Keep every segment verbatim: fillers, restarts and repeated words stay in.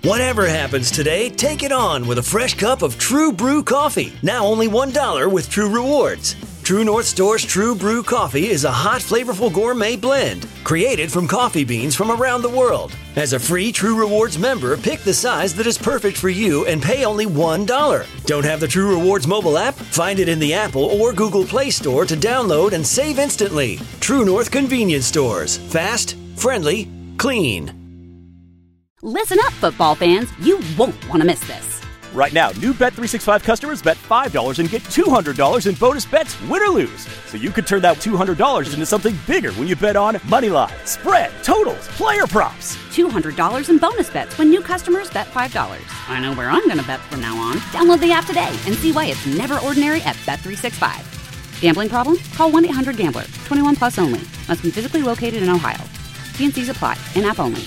Whatever happens today, take it on with a fresh cup of True Brew coffee. Now only one dollar with True Rewards. True North Store's True Brew coffee is a hot, flavorful gourmet blend created from coffee beans from around the world. As a free True Rewards member, pick the size that is perfect for you and pay only one dollar. Don't have the True Rewards mobile app? Find it in the Apple or Google Play Store to download and save instantly. True North Convenience Stores. Fast, friendly, clean. Listen up, football fans. You won't want to miss this. Right now, new Bet three sixty-five customers bet five dollars and get two hundred dollars in bonus bets, win or lose. So you could turn that two hundred dollars into something bigger when you bet on money line, spread, totals, player props. two hundred dollars in bonus bets when new customers bet five dollars. I know where I'm going to bet from now on. Download the app today and see why it's never ordinary at Bet three sixty-five. Gambling problem? Call one eight hundred gambler. twenty-one plus only. Must be physically located in Ohio. T and C's apply. In-app only.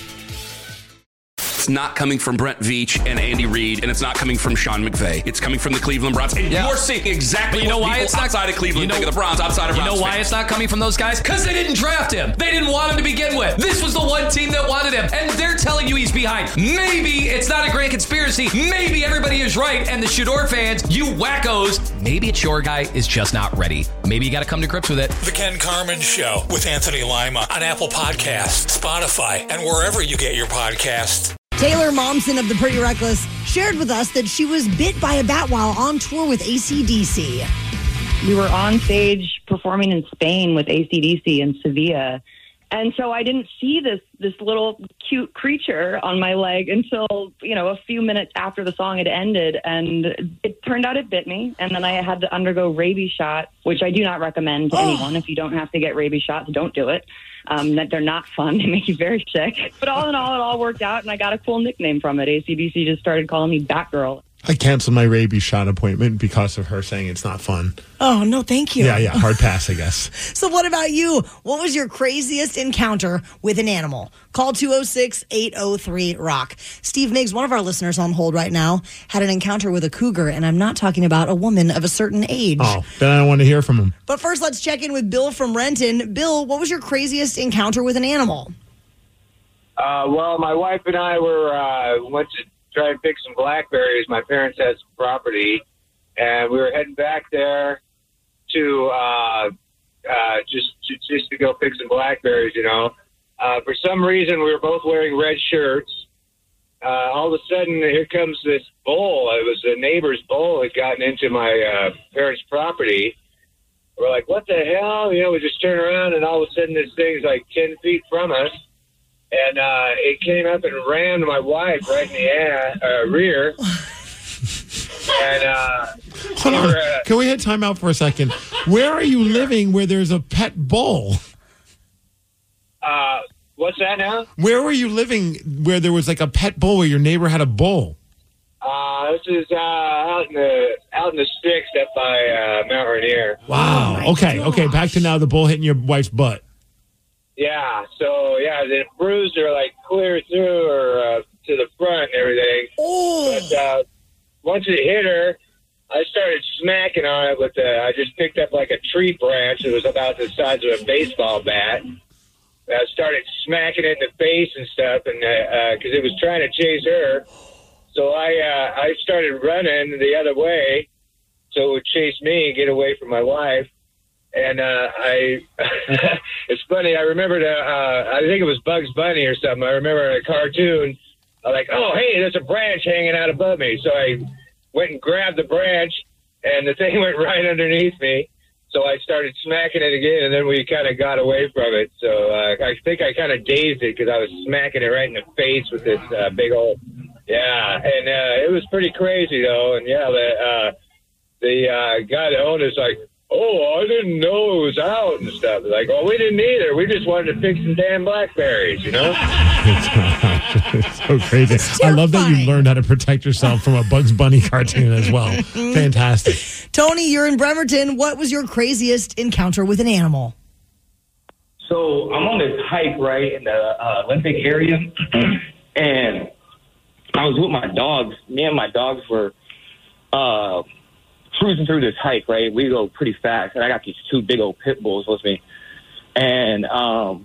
It's not coming from Brent Veach and Andy Reid, and it's not coming from Sean McVay. It's coming from the Cleveland Browns. And yeah. You're seeing exactly you know what why people it's not, outside of Cleveland you know, think of the Browns, outside of You Browns know why fans. it's not coming from those guys? Because they didn't draft him. They didn't want him to begin with. This was the one team that wanted him, and they're telling you he's behind. Maybe it's not a grand conspiracy. Maybe everybody is right, and the Shador fans, you wackos, maybe it's your guy is just not ready. Maybe you got to come to grips with it. The Ken Carman Show with Anthony Lima on Apple Podcasts, Spotify, and wherever you get your podcasts. Taylor Momsen of The Pretty Reckless shared with us that she was bit by a bat while on tour with A C D C. We were on stage performing in Spain with A C D C in Sevilla. And so I didn't see this this little cute creature on my leg until, you know, a few minutes after the song had ended. And it turned out it bit me. And then I had to undergo rabies shot, which I do not recommend to oh. anyone. If you don't have to get rabies shots, don't do it. Um, that they're not fun. They make you very sick. But all in all, it all worked out, and I got a cool nickname from it. A C D C just started calling me Batgirl. I canceled my rabies shot appointment because of her saying it's not fun. Oh, no, thank you. Yeah, yeah, hard pass, I guess. So what about you? What was your craziest encounter with an animal? Call two oh six, eight oh three, ROCK. Steve Miggs, one of our listeners on hold right now, had an encounter with a cougar, and I'm not talking about a woman of a certain age. Oh, then I don't want to hear from him. But first, let's check in with Bill from Renton. Bill, what was your craziest encounter with an animal? Uh, well, my wife and I were uh, went to try and pick some blackberries. My parents had some property, and we were heading back there to uh, uh, just to, just to go pick some blackberries. You know, uh, for some reason we were both wearing red shirts. Uh, all of a sudden, here comes this bull. It was a neighbor's bull had gotten into my uh, parents' property. We're like, "What the hell?" You know, we just turn around, and all of a sudden, this thing's like ten feet from us. And uh, it came up and rammed my wife right in the ass, uh, rear. And uh, hold on, uh, can we hit time out for a second? Where are you living where there's a pet bull? Uh, what's that now? Where were you living where there was like a pet bull where your neighbor had a bull? Uh, this is uh, out in the out in the sticks up by uh, Mount Rainier. Wow. Oh okay. Okay. Back to now. The bull hitting your wife's butt. Yeah, so, yeah, the bruises are, like, clear through or uh, to the front and everything. Oh. But uh, once it hit her, I started smacking on it with the, I just picked up, like, a tree branch that was about the size of a baseball bat. I started smacking it in the face and stuff and because uh, uh, it was trying to chase her. So I, uh, I started running the other way so it would chase me and get away from my wife. And uh, I, it's funny. I remembered. Uh, uh, I think it was Bugs Bunny or something. I remember a cartoon. I'm like, oh, hey, there's a branch hanging out above me. So I went and grabbed the branch, and the thing went right underneath me. So I started smacking it again, and then we kind of got away from it. So uh, I think I kind of dazed it because I was smacking it right in the face with this uh, big old. Yeah, and uh, it was pretty crazy though. And yeah, the uh, the uh, guy that owned it's like. Oh, I didn't know it was out and stuff. Like, well, we didn't either. We just wanted to pick some damn blackberries, you know? It's so crazy. I love that you learned how to protect yourself from a Bugs Bunny cartoon as well. Fantastic. Tony, you're in Bremerton. What was your craziest encounter with an animal? So I'm on this hike, right, in the uh, Olympic area, and I was with my dogs. Me and my dogs were... Uh, cruising through this hike, right? We go pretty fast, and I got these two big old pit bulls with me. And um,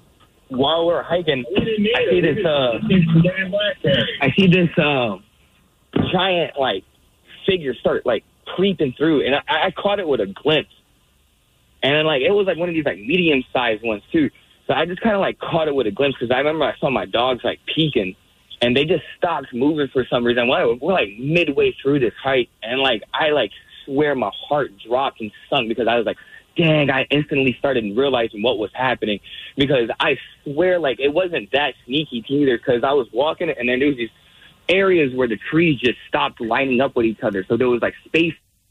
while we're hiking, I see this, uh, I see this, uh, giant, like, figure start, like, creeping through, and I, I caught it with a glimpse. And then, like, it was, like, one of these, like, medium-sized ones, too. So I just kind of, like, caught it with a glimpse, because I remember I saw my dogs, like, peeking, and they just stopped moving for some reason. We're, we're, like, midway through this hike, and, like, I, like, swear my heart dropped and sunk, because I was like, dang, I instantly started realizing what was happening, because I swear, like, it wasn't that sneaky either, because I was walking, and then there was these areas where the trees just stopped lining up with each other, so there was, like, space.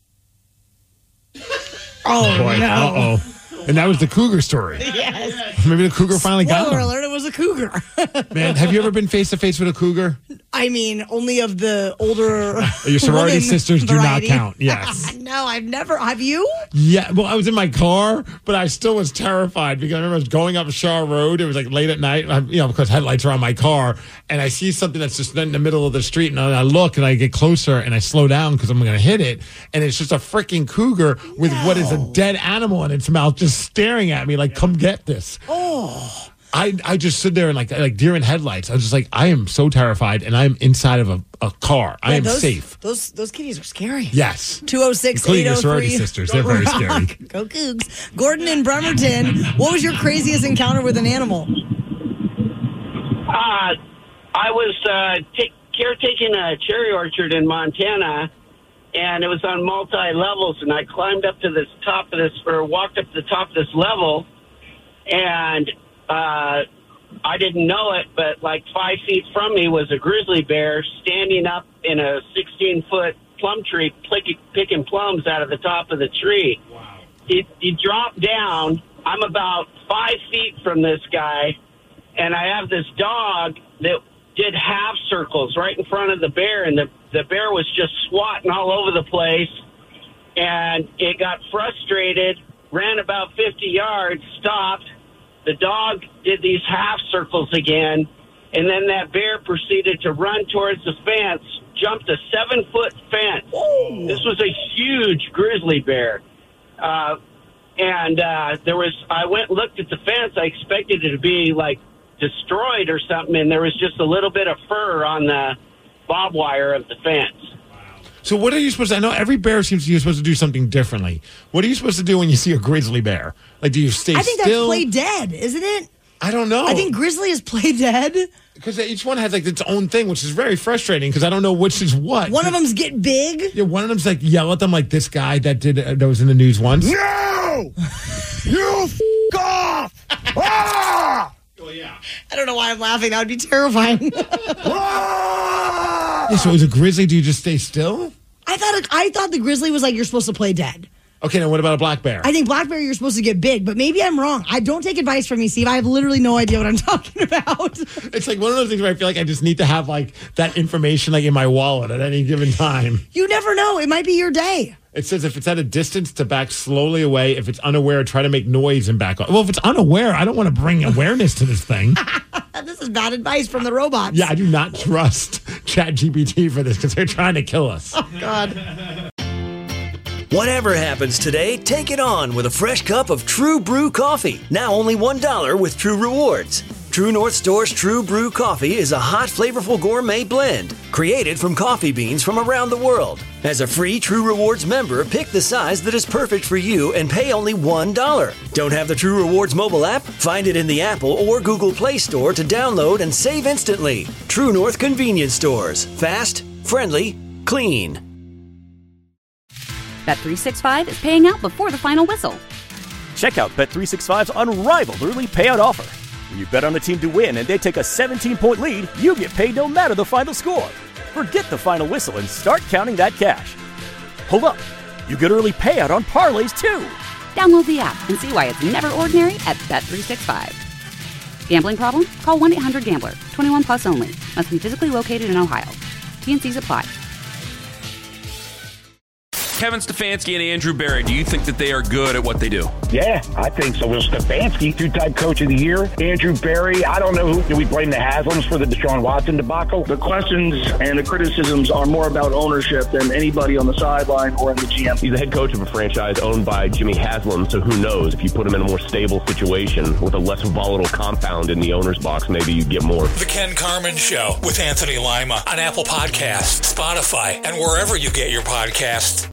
Oh, boy. no. Uh-oh. And that was the cougar story. Yes. Maybe the cougar finally got Spoiler him. alert, it was a cougar. Man, have you ever been face-to-face with a cougar? I mean, only of the older Your sorority woman sisters do variety. not count. Yes. No, I've never. Have you? Yeah, well, I was in my car, but I still was terrified because I remember I was going up Shaw Road. It was like late at night, I, you know, because headlights are on my car, and I see something that's just in the middle of the street, and I look and I get closer and I slow down because I'm going to hit it, and it's just a freaking cougar with No. what is a dead animal in its mouth, just staring at me like, "Come get this." Oh. I, I just stood there and like like deer in headlights. I was just like, I am so terrified, and I am inside of a, a car. I Yeah, am those, safe. Those those kitties are scary. Yes. two oh six, Including eight your oh sorority three. sisters. They're very scary. Go Cougs. Gordon in Bremerton, what was your craziest encounter with an animal? Uh, I was uh, t- caretaking a cherry orchard in Montana, and it was on multi-levels, and I climbed up to this top of this, or walked up to the top of this level, and uh, I didn't know it, but like five feet from me was a grizzly bear standing up in a sixteen-foot plum tree, picking, picking plums out of the top of the tree. Wow. He, he dropped down. I'm about five feet from this guy, and I have this dog that did half circles right in front of the bear, and the, the bear was just swatting all over the place, and it got frustrated, ran about fifty yards, stopped. The dog did these half circles again, and then that bear proceeded to run towards the fence, jumped a seven-foot fence. Ooh. This was a huge grizzly bear. Uh, and uh, there was, I went and looked at the fence. I expected it to be, like, destroyed or something, and there was just a little bit of fur on the barbed wire of the fence. So what are you supposed to, I know every bear seems to you're supposed to do something differently. What are you supposed to do when you see a grizzly bear? Like, do you stay still? I think still? that's play dead, isn't it? I don't know. I think grizzly is play dead. Because each one has like its own thing, which is very frustrating because I don't know which is what. One of them's get big. Yeah, one of them's like yell at them like this guy that did uh, that was in the news once. No! You f*** off! Ah! Oh, yeah. I don't know why I'm laughing. That would be terrifying. Yeah, so as a grizzly, do you just stay still? I thought I thought the grizzly was like you're supposed to play dead. Okay, now what about a black bear? I think black bear you're supposed to get big, but maybe I'm wrong. I don't take advice from me, Steve. I have literally no idea what I'm talking about. It's like one of those things where I feel like I just need to have like that information like in my wallet at any given time. You never know. It might be your day. It says if it's at a distance to back slowly away. If it's unaware, try to make noise and back off. Well, if it's unaware, I don't want to bring awareness to this thing. This is bad advice from the robots. Yeah, I do not trust ChatGPT for this because they're trying to kill us. Oh, God. Whatever happens today, take it on with a fresh cup of True Brew coffee. Now only one dollar with True Rewards. True North Store's True Brew coffee is a hot, flavorful gourmet blend created from coffee beans from around the world. As a free True Rewards member, pick the size that is perfect for you and pay only one dollar. Don't have the True Rewards mobile app? Find it in the Apple or Google Play Store to download and save instantly. True North Convenience Stores. Fast, friendly, clean. Bet three sixty-five is paying out before the final whistle. Check out Bet three sixty-five's unrivaled early payout offer. When you bet on a team to win and they take a seventeen-point lead, you get paid no matter the final score. Forget the final whistle and start counting that cash. Hold up. You get early payout on parlays, too. Download the app and see why it's never ordinary at Bet three sixty-five. Gambling problem? Call one eight hundred gambler. twenty-one plus only. Must be physically located in Ohio. T and C's apply. Kevin Stefanski and Andrew Berry, do you think that they are good at what they do? Yeah, I think so. Well, Stefanski, two-time coach of the year. Andrew Berry, I don't know who. Do we blame the Haslams for the Deshaun Watson debacle? The questions and the criticisms are more about ownership than anybody on the sideline or in the G M. He's the head coach of a franchise owned by Jimmy Haslam, so who knows? If you put him in a more stable situation with a less volatile compound in the owner's box, maybe you get more. The Ken Carman Show with Anthony Lima on Apple Podcasts, Spotify, and wherever you get your podcasts.